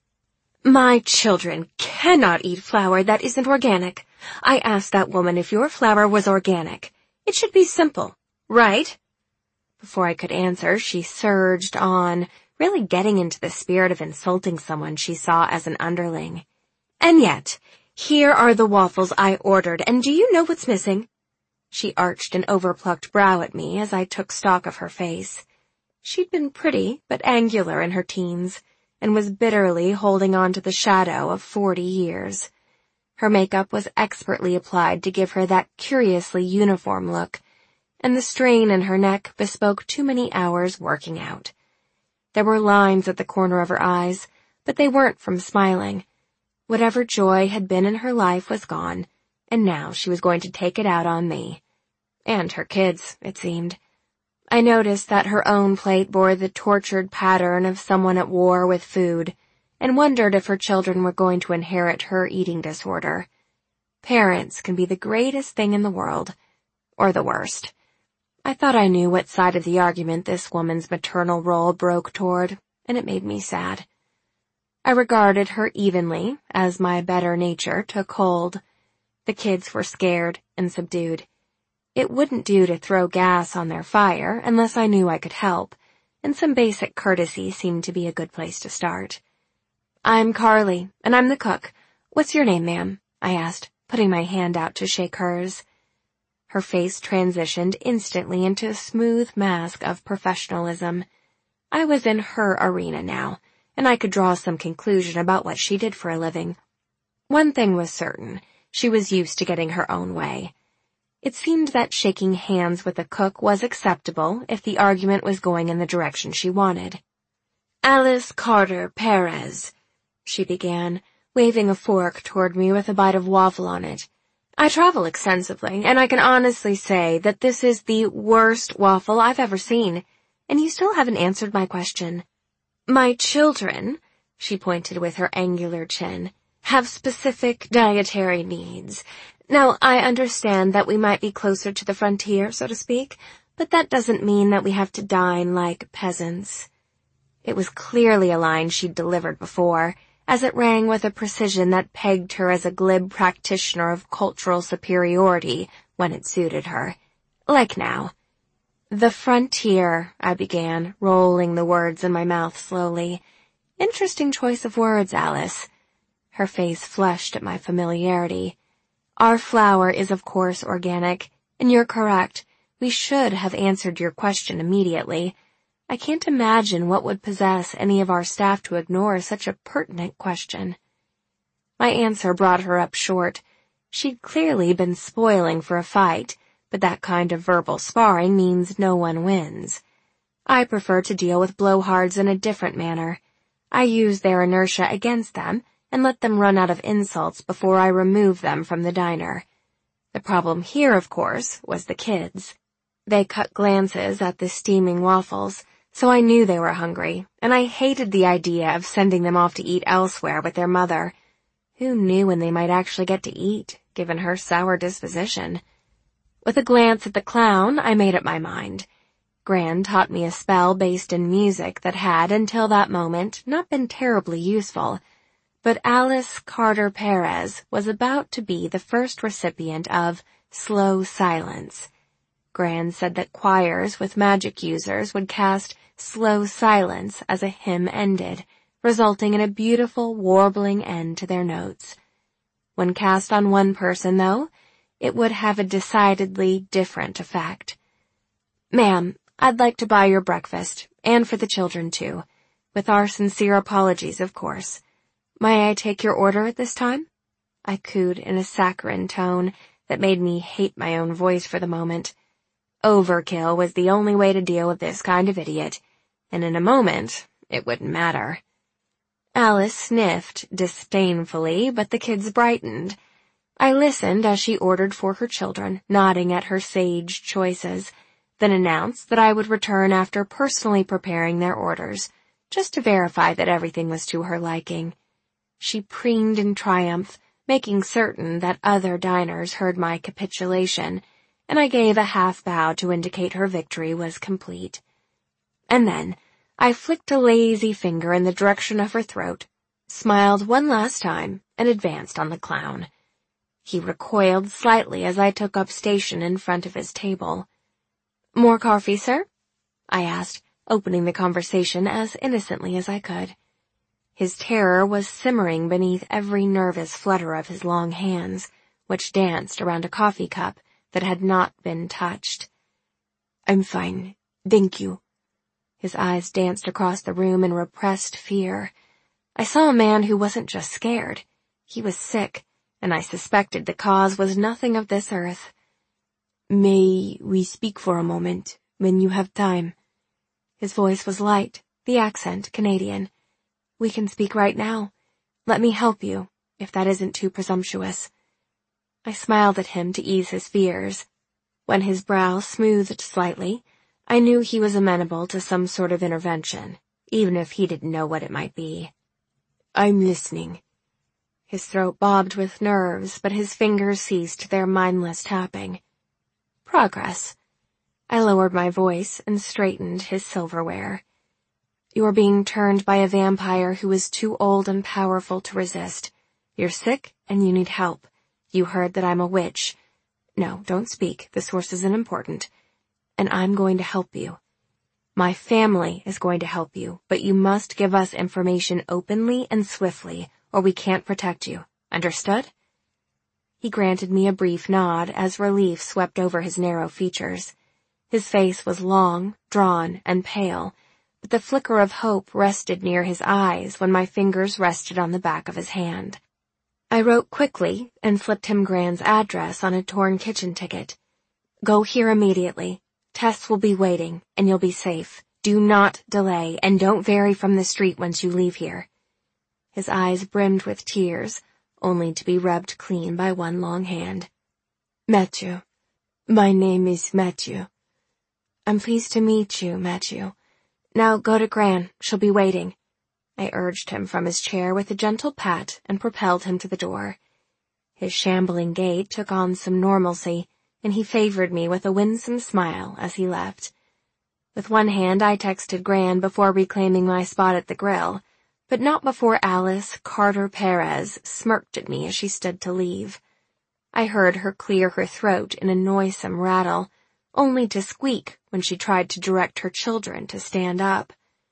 My children cannot eat flour that isn't organic. I asked that woman if your flour was organic. It should be simple, right? Before I could answer, she surged on, really getting into the spirit of insulting someone she saw as an underling. And yet, here are the waffles I ordered, and do you know what's missing? She arched an overplucked brow at me as I took stock of her face. She'd been pretty but angular in her teens, and was bitterly holding on to the shadow of forty years. Her makeup was expertly applied to give her that curiously uniform look, and the strain in her neck bespoke too many hours working out. There were lines at the corner of her eyes, but they weren't from smiling. Whatever joy had been in her life was gone, and now she was going to take it out on me. And her kids, it seemed. I noticed that her own plate bore the tortured pattern of someone at war with food, and wondered if her children were going to inherit her eating disorder. Parents can be the greatest thing in the world, or the worst. I thought I knew what side of the argument this woman's maternal role broke toward, and it made me sad. I regarded her evenly as my better nature took hold. The kids were scared and subdued. It wouldn't do to throw gas on their fire unless I knew I could help, and some basic courtesy seemed to be a good place to start. "I'm Carly, and I'm the cook. What's your name, ma'am?" I asked, putting my hand out to shake hers. Her face transitioned instantly into a smooth mask of professionalism. I was in her arena now, and I could draw some conclusion about what she did for a living. One thing was certain, she was used to getting her own way. It seemed that shaking hands with a cook was acceptable if the argument was going in the direction she wanted. "Alice Carter Perez," she began, waving a fork toward me with a bite of waffle on it. "I travel extensively, and I can honestly say that this is the worst waffle I've ever seen, and you still haven't answered my question. My children," she pointed with her angular chin, "have specific dietary needs. Now, I understand that we might be closer to the frontier, so to speak, but that doesn't mean that we have to dine like peasants." It was clearly a line she'd delivered before, as it rang with a precision that pegged her as a glib practitioner of cultural superiority when it suited her. Like now. "The frontier," I began, rolling the words in my mouth slowly. "Interesting choice of words, Alice." Her face flushed at my familiarity. "Our flour is of course organic, and you're correct. We should have answered your question immediately. I can't imagine what would possess any of our staff to ignore such a pertinent question." My answer brought her up short. She'd clearly been spoiling for a fight, but that kind of verbal sparring means no one wins. I prefer to deal with blowhards in a different manner. I use their inertia against them and let them run out of insults before I remove them from the diner. The problem here, of course, was the kids. They cut glances at the steaming waffles, so I knew they were hungry, and I hated the idea of sending them off to eat elsewhere with their mother. Who knew when they might actually get to eat, given her sour disposition? With a glance at the clown, I made up my mind. Gran taught me a spell based in music that had, until that moment, not been terribly useful. But Alice Carter Perez was about to be the first recipient of slow silence. Gran said that choirs with magic users would cast slow silence as a hymn ended, resulting in a beautiful warbling end to their notes. When cast on one person, though, it would have a decidedly different effect. "Ma'am, I'd like to buy your breakfast, and for the children, too. With our sincere apologies, of course. May I take your order at this time?" I cooed in a saccharine tone that made me hate my own voice for the moment. Overkill was the only way to deal with this kind of idiot, and in a moment, it wouldn't matter. Alice sniffed disdainfully, but the kids brightened. I listened as she ordered for her children, nodding at her sage choices, then announced that I would return after personally preparing their orders, just to verify that everything was to her liking. She preened in triumph, making certain that other diners heard my capitulation, and I gave a half bow to indicate her victory was complete. And then I flicked a lazy finger in the direction of her throat, smiled one last time, and advanced on the clown. He recoiled slightly as I took up station in front of his table. "More coffee, sir?" I asked, opening the conversation as innocently as I could. His terror was simmering beneath every nervous flutter of his long hands, which danced around a coffee cup that had not been touched. "I'm fine, thank you." His eyes danced across the room in repressed fear. I saw a man who wasn't just scared. He was sick, and I suspected the cause was nothing of this earth. "May we speak for a moment, when you have time?" His voice was light, the accent Canadian. "We can speak right now. Let me help you, if that isn't too presumptuous." I smiled at him to ease his fears. When his brow smoothed slightly, I knew he was amenable to some sort of intervention, even if he didn't know what it might be. "I'm listening." His throat bobbed with nerves, but his fingers ceased their mindless tapping. "Progress." I lowered my voice and straightened his silverware. "You're being turned by a vampire who is too old and powerful to resist. You're sick and you need help. You heard that I'm a witch. No, don't speak. The source isn't important. And I'm going to help you. My family is going to help you, but you must give us information openly and swiftly, or we can't protect you. Understood?" He granted me a brief nod as relief swept over his narrow features. His face was long, drawn, and pale, but the flicker of hope rested near his eyes when my fingers rested on the back of his hand. I wrote quickly and flipped him Gran's address on a torn kitchen ticket. "Go here immediately. Tess will be waiting, and you'll be safe. Do not delay, and don't vary from the street once you leave here." His eyes brimmed with tears, only to be rubbed clean by one long hand. "Matthew. My name is Matthew." "I'm pleased to meet you, Matthew. Now go to Gran. She'll be waiting." I urged him from his chair with a gentle pat and propelled him to the door. His shambling gait took on some normalcy, and he favored me with a winsome smile as he left. With one hand I texted Gran before reclaiming my spot at the grill, but not before Alice Carter Perez smirked at me as she stood to leave. I heard her clear her throat in a noisome rattle, only to squeak when she tried to direct her children to stand up.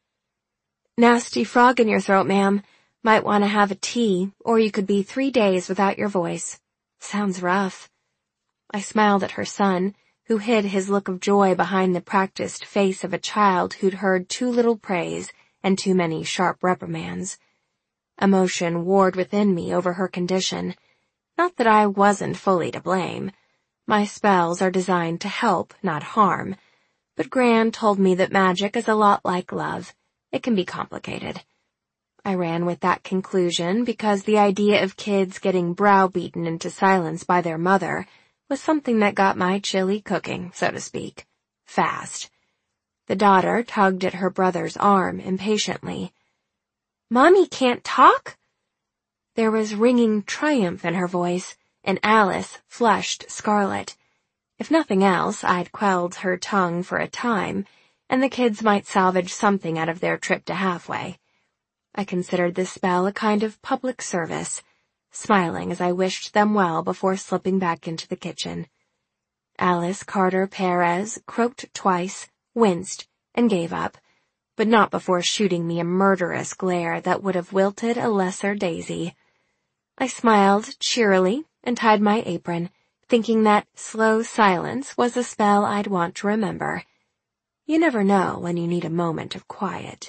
"Nasty frog in your throat, ma'am. Might want to have a tea, or you could be three days without your voice. Sounds rough." I smiled at her son, who hid his look of joy behind the practiced face of a child who'd heard too little praise and too many sharp reprimands. Emotion warred within me over her condition. Not that I wasn't fully to blame. My spells are designed to help, not harm. But Gran told me that magic is a lot like love. It can be complicated. I ran with that conclusion because the idea of kids getting browbeaten into silence by their mother was something that got my chili cooking, so to speak, fast. The daughter tugged at her brother's arm impatiently. "Mommy can't talk?" There was ringing triumph in her voice, and Alice flushed scarlet. If nothing else, I'd quelled her tongue for a time, and the kids might salvage something out of their trip to Halfway. I considered this spell a kind of public service, smiling as I wished them well before slipping back into the kitchen. Alice Carter Perez croaked twice, winced, and gave up, but not before shooting me a murderous glare that would have wilted a lesser daisy. I smiled cheerily and tied my apron, thinking that slow silence was a spell I'd want to remember. You never know when you need a moment of quiet.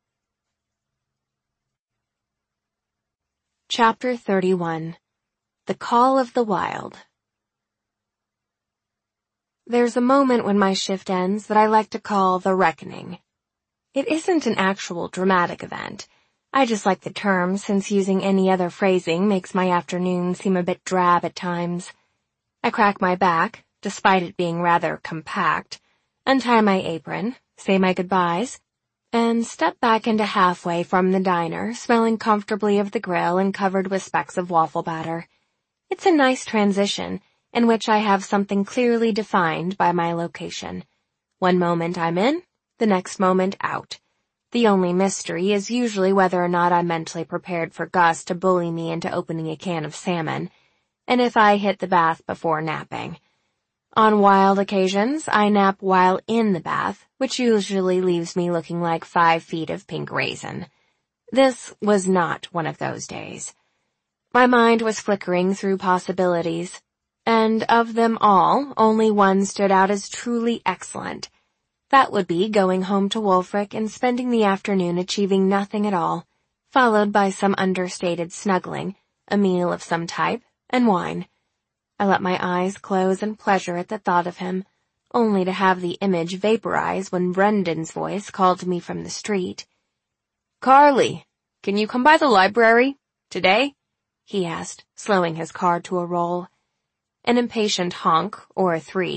Chapter thirty-one. The Call of the Wild. There's a moment when my shift ends that I like to call the reckoning. It isn't an actual dramatic event. I just like the term since using any other phrasing makes my afternoon seem a bit drab at times. I crack my back, despite it being rather compact, untie my apron, say my goodbyes, and step back into Halfway from the diner, smelling comfortably of the grill and covered with specks of waffle batter. It's a nice transition, in which I have something clearly defined by my location. One moment I'm in, the next moment out. The only mystery is usually whether or not I'm mentally prepared for Gus to bully me into opening a can of salmon, and if I hit the bath before napping. On wild occasions, I nap while in the bath, which usually leaves me looking like five feet of pink raisin. This was not one of those days. My mind was flickering through possibilities, and of them all, only one stood out as truly excellent. That would be going home to Wulfric and spending the afternoon achieving nothing at all, followed by some understated snuggling, a meal of some type, and wine. I let my eyes close in pleasure at the thought of him, only to have the image vaporize when Brendan's voice called to me from the street. "Carly, can you come by the library? Today?" he asked, slowing his car to a roll. An impatient honk, or three,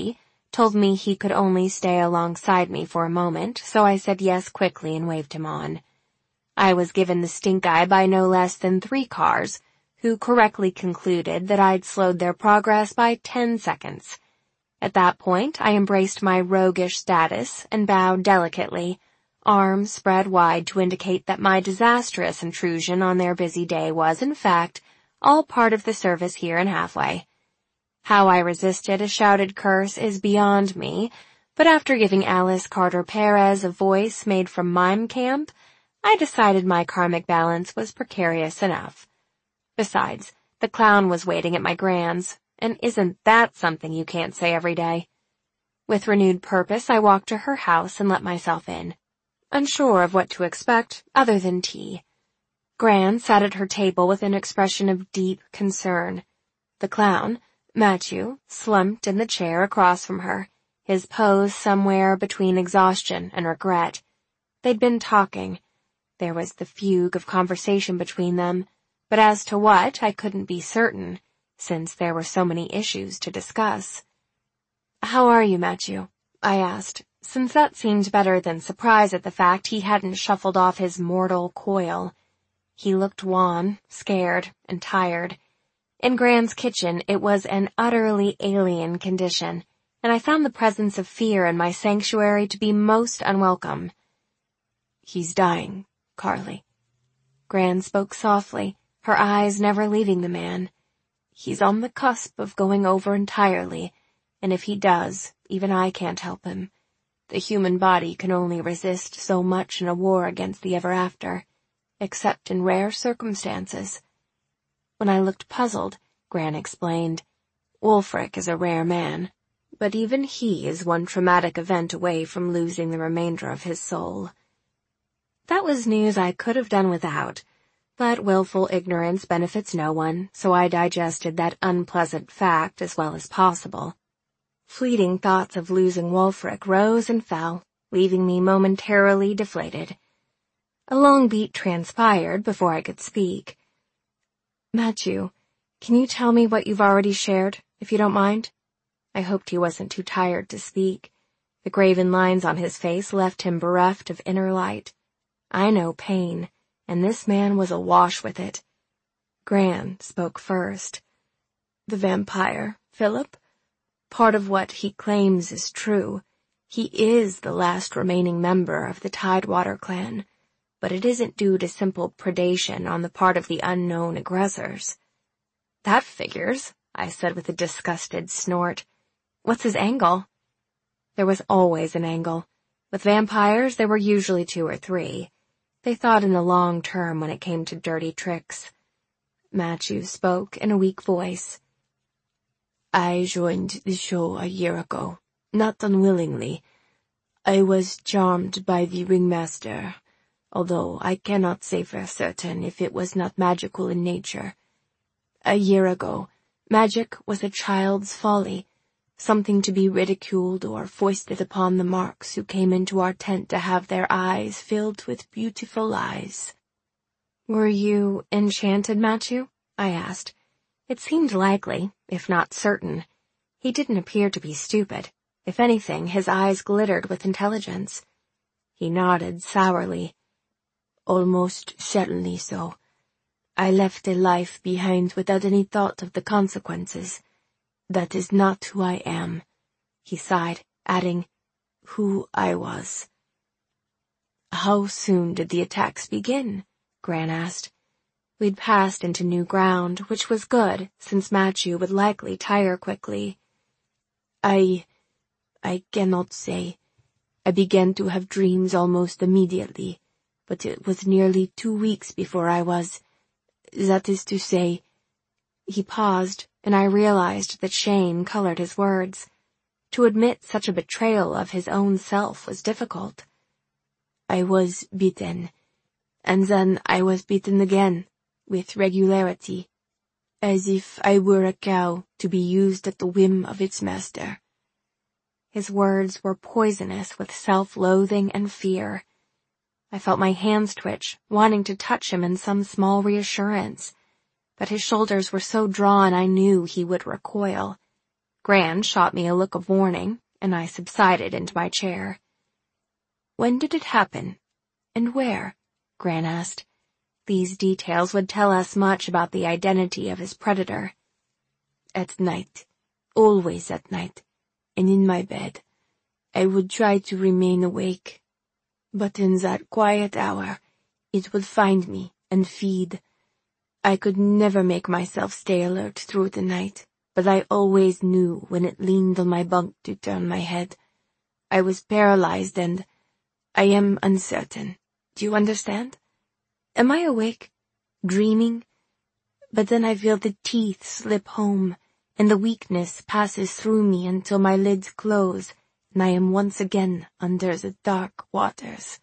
told me he could only stay alongside me for a moment, so I said yes quickly and waved him on. I was given the stink eye by no less than three cars, who correctly concluded that I'd slowed their progress by ten seconds. At that point, I embraced my roguish status and bowed delicately, arms spread wide to indicate that my disastrous intrusion on their busy day was, in fact, all part of the service here in Halfway. How I resisted a shouted curse is beyond me, but after giving Alice Carter Perez a voice made from mime camp, I decided my karmic balance was precarious enough. Besides, the clown was waiting at my Gran's, and isn't that something you can't say every day? With renewed purpose, I walked to her house and let myself in, unsure of what to expect other than tea. Gran sat at her table with an expression of deep concern. The clown, Matthew, slumped in the chair across from her, his pose somewhere between exhaustion and regret. They'd been talking. There was the fugue of conversation between them, but as to what, I couldn't be certain, since there were so many issues to discuss. "How are you, Matthew?" I asked, since that seemed better than surprise at the fact he hadn't shuffled off his mortal coil. He looked wan, scared, and tired. In Gran's kitchen, it was an utterly alien condition, and I found the presence of fear in my sanctuary to be most unwelcome. "He's dying, Carly." Gran spoke softly, her eyes never leaving the man. "He's on the cusp of going over entirely, and if he does, even I can't help him. The human body can only resist so much in a war against the ever-after, except in rare circumstances." When I looked puzzled, Gran explained, "Wulfric is a rare man, but even he is one traumatic event away from losing the remainder of his soul." That was news I could have done without, but willful ignorance benefits no one, so I digested that unpleasant fact as well as possible. Fleeting thoughts of losing Wulfric rose and fell, leaving me momentarily deflated. A long beat transpired before I could speak. "Matthew, can you tell me what you've already shared, if you don't mind?" I hoped he wasn't too tired to speak. The graven lines on his face left him bereft of inner light. I know pain, and this man was awash with it. Gran spoke first. "The vampire, Philip? Part of what he claims is true. He is the last remaining member of the Tidewater clan, but it isn't due to simple predation on the part of the unknown aggressors." "That figures," I said with a disgusted snort. "What's his angle?" There was always an angle. With vampires, there were usually two or three. They thought in the long term when it came to dirty tricks. Matthew spoke in a weak voice. "I joined the show a year ago, not unwillingly. I was charmed by the ringmaster, although I cannot say for certain if it was not magical in nature. A year ago, magic was a child's folly, something to be ridiculed or foisted upon the marks who came into our tent to have their eyes filled with beautiful lies." "Were you enchanted, Matthew?" I asked. It seemed likely, if not certain. He didn't appear to be stupid. If anything, his eyes glittered with intelligence. He nodded sourly. "Almost certainly so. I left a life behind without any thought of the consequences. That is not who I am," he sighed, adding, "who I was." "How soon did the attacks begin?" Gran asked. We'd passed into new ground, which was good, since Matthew would likely tire quickly. I... I cannot say. I began to have dreams almost immediately, but it was nearly two weeks before I was... That is to say... He paused, and I realized that shame colored his words. To admit such a betrayal of his own self was difficult. I was beaten, and then I was beaten again, with regularity, as if I were a cow to be used at the whim of its master. His words were poisonous with self-loathing and fear. I felt my hands twitch, wanting to touch him in some small reassurance, but his shoulders were so drawn I knew he would recoil. Gran shot me a look of warning, and I subsided into my chair. "When did it happen? And where?" Gran asked. These details would tell us much about the identity of his predator. "At night. Always at night. And in my bed. I would try to remain awake. But in that quiet hour, it would find me and feed. I could never make myself stay alert through the night, but I always knew when it leaned on my bunk to turn my head. I was paralyzed and I am uncertain. Do you understand? Am I awake? Dreaming? But then I feel the teeth slip home, and the weakness passes through me until my lids close, and I am once again under the dark waters.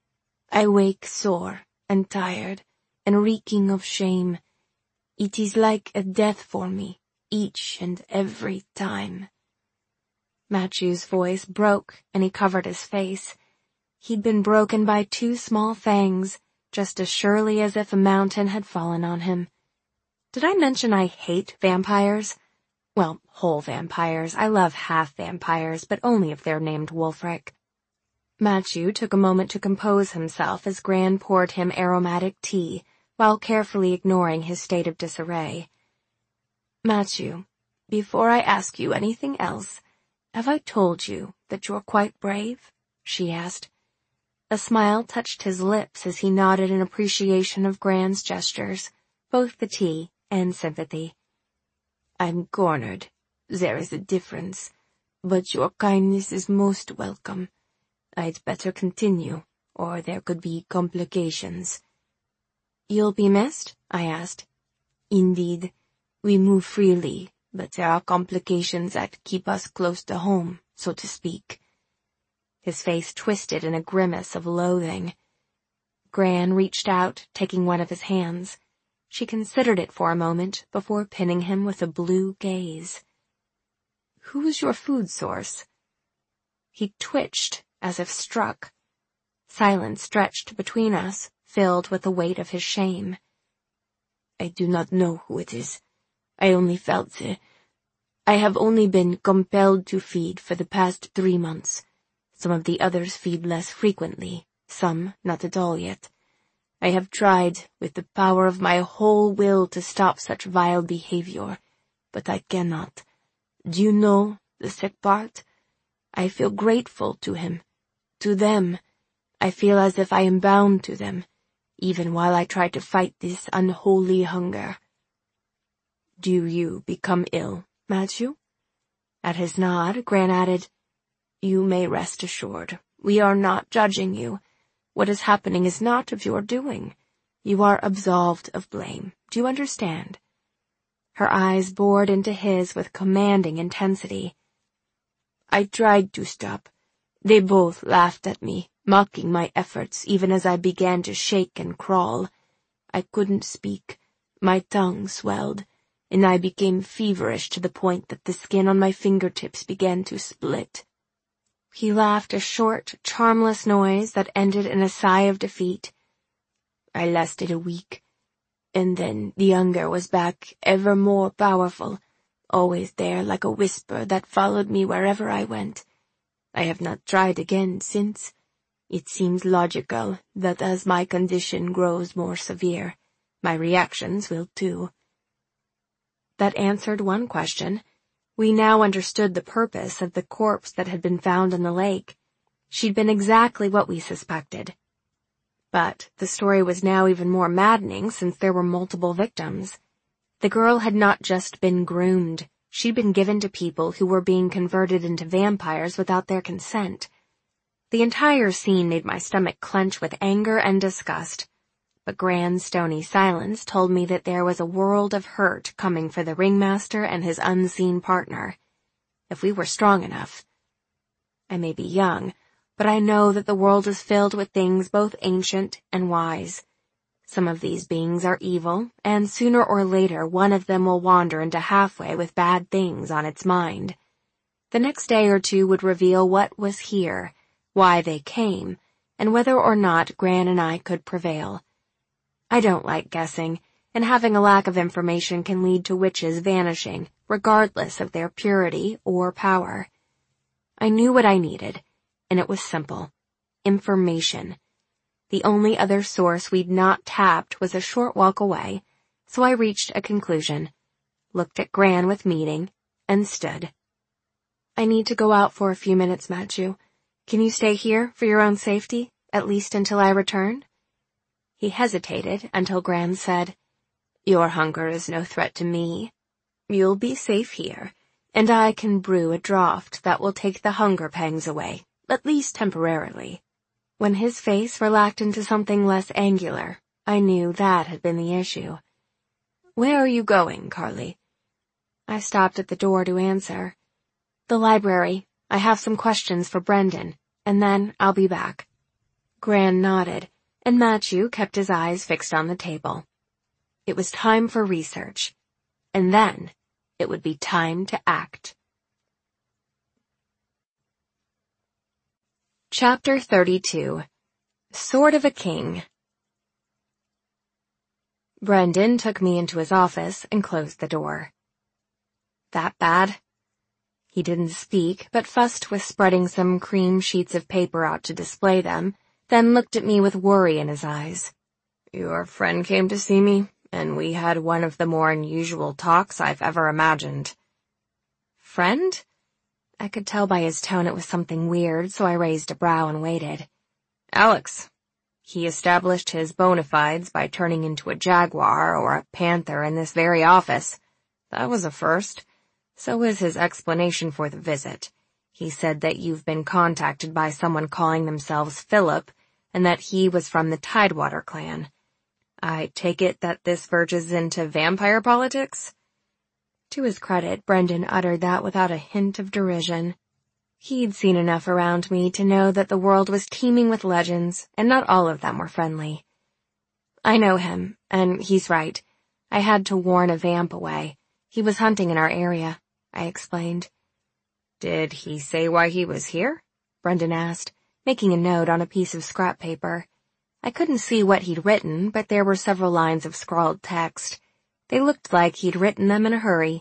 I wake sore and tired, and reeking of shame. It is like a death for me, each and every time." Matthew's voice broke, and he covered his face. He'd been broken by two small fangs, just as surely as if a mountain had fallen on him. Did I mention I hate vampires? Well, whole vampires. I love half vampires, but only if they're named Wulfric. Matthew took a moment to compose himself as Gran poured him aromatic tea, while carefully ignoring his state of disarray. "Matthew, before I ask you anything else, have I told you that you're quite brave?" she asked. A smile touched his lips as he nodded in appreciation of Gran's gestures, both the tea and sympathy. "I'm cornered. There is a difference. But your kindness is most welcome. I'd better continue, or there could be complications." "You'll be missed?" I asked. "Indeed. We move freely, but there are complications that keep us close to home, so to speak." His face twisted in a grimace of loathing. Gran reached out, taking one of his hands. She considered it for a moment before pinning him with a blue gaze. "Who's your food source?" He twitched, as if struck. Silence stretched between us, filled with the weight of his shame. "I do not know who it is. I only felt the... I have only been compelled to feed for the past three months. Some of the others feed less frequently, some not at all yet. I have tried, with the power of my whole will, to stop such vile behavior, but I cannot. Do you know the sick part? I feel grateful to him, to them. I feel as if I am bound to them, even while I try to fight this unholy hunger." "Do you become ill, Matthew?" At his nod, Gran added, "You may rest assured. We are not judging you. What is happening is not of your doing. You are absolved of blame. Do you understand?" Her eyes bored into his with commanding intensity. "I tried to stop. They both laughed at me, mocking my efforts even as I began to shake and crawl. I couldn't speak. My tongue swelled, and I became feverish to the point that the skin on my fingertips began to split." He laughed a short, charmless noise that ended in a sigh of defeat. "I lasted a week, and then the hunger was back, ever more powerful, always there like a whisper that followed me wherever I went. I have not tried again since. It seems logical that as my condition grows more severe, my reactions will too." That answered one question. We now understood the purpose of the corpse that had been found in the lake. She'd been exactly what we suspected. But the story was now even more maddening since there were multiple victims. The girl had not just been groomed. She'd been given to people who were being converted into vampires without their consent. The entire scene made my stomach clench with anger and disgust. But Gran's stony silence told me that there was a world of hurt coming for the ringmaster and his unseen partner. If we were strong enough. I may be young, but I know that the world is filled with things both ancient and wise. Some of these beings are evil, and sooner or later one of them will wander into Halfway with bad things on its mind. The next day or two would reveal what was here, why they came, and whether or not Gran and I could prevail. I don't like guessing, and having a lack of information can lead to witches vanishing, regardless of their purity or power. I knew what I needed, and it was simple. Information. The only other source we'd not tapped was a short walk away, so I reached a conclusion, looked at Gran with meaning, and stood. I need to go out for a few minutes, Matthew. Can you stay here for your own safety, at least until I return? He hesitated until Gran said, Your hunger is no threat to me. You'll be safe here, and I can brew a draught that will take the hunger pangs away, at least temporarily. When his face relaxed into something less angular, I knew that had been the issue. Where are you going, Carly? I stopped at the door to answer. The library. I have some questions for Brendan, and then I'll be back. Gran nodded, and Matthew kept his eyes fixed on the table. It was time for research, and then it would be time to act. Chapter thirty-two. Sort of a King. Brendan took me into his office and closed the door. That bad? He didn't speak, but fussed with spreading some cream sheets of paper out to display them, then looked at me with worry in his eyes. Your friend came to see me, and we had one of the more unusual talks I've ever imagined. Friend? I could tell by his tone it was something weird, so I raised a brow and waited. Alex. He established his bona fides by turning into a jaguar or a panther in this very office. That was a first. So is his explanation for the visit. He said that you've been contacted by someone calling themselves Philip, and that he was from the Tidewater clan. I take it that this verges into vampire politics? To his credit, Brendan uttered that without a hint of derision. He'd seen enough around me to know that the world was teeming with legends, and not all of them were friendly. I know him, and he's right. I had to warn a vamp away. He was hunting in our area, I explained. Did he say why he was here? Brendan asked, making a note on a piece of scrap paper. I couldn't see what he'd written, but there were several lines of scrawled text. They looked like he'd written them in a hurry.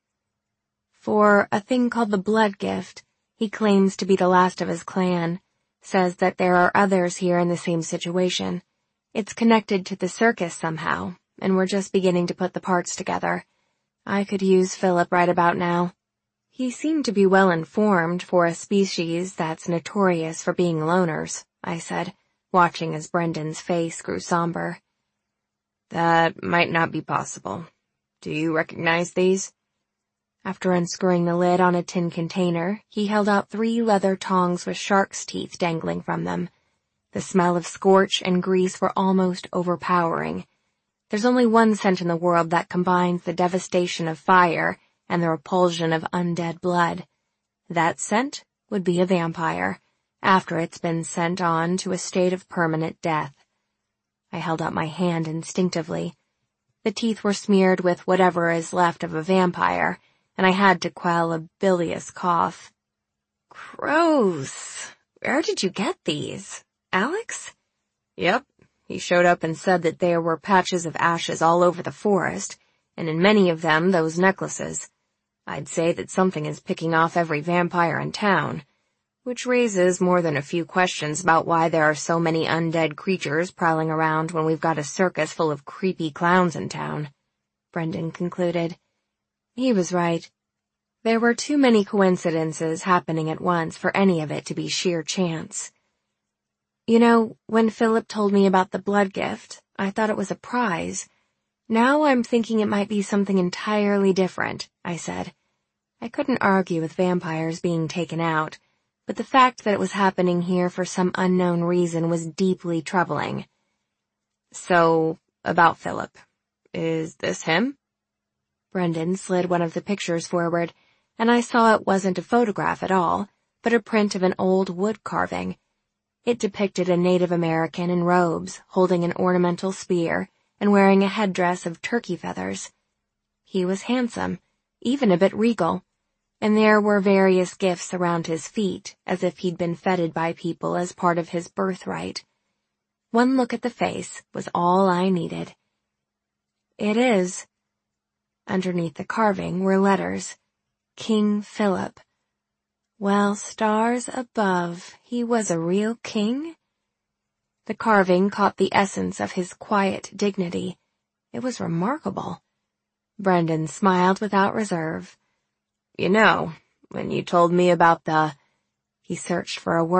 For a thing called the Blood Gift. He claims to be the last of his clan, says that there are others here in the same situation. It's connected to the circus somehow, and we're just beginning to put the parts together. I could use Philip right about now. He seemed to be well informed for a species that's notorious for being loners, I said, watching as Brendan's face grew somber. That might not be possible. Do you recognize these? After unscrewing the lid on a tin container, he held out three leather tongs with shark's teeth dangling from them. The smell of scorch and grease were almost overpowering. There's only one scent in the world that combines the devastation of fire and the repulsion of undead blood. That scent would be a vampire, after it's been sent on to a state of permanent death. I held out my hand instinctively. The teeth were smeared with whatever is left of a vampire, and I had to quell a bilious cough. Gross. Where did you get these? Alex? Yep. He showed up and said that there were patches of ashes all over the forest, and in many of them those necklaces. I'd say that something is picking off every vampire in town, which raises more than a few questions about why there are so many undead creatures prowling around when we've got a circus full of creepy clowns in town, Brendan concluded. He was right. There were too many coincidences happening at once for any of it to be sheer chance. You know, when Philip told me about the blood gift, I thought it was a prize. Now I'm thinking it might be something entirely different, I said. I couldn't argue with vampires being taken out, but the fact that it was happening here for some unknown reason was deeply troubling. So, about Philip. Is this him? Brendan slid one of the pictures forward, and I saw it wasn't a photograph at all, but a print of an old wood carving. It depicted a Native American in robes, holding an ornamental spear, and wearing a headdress of turkey feathers. He was handsome, even a bit regal, and there were various gifts around his feet, as if he'd been feted by people as part of his birthright. One look at the face was all I needed. It is. Underneath the carving were letters. King Philip. Well, stars above, he was a real king. The carving caught the essence of his quiet dignity. It was remarkable. Brendan smiled without reserve. You know, when you told me about the... He searched for a word.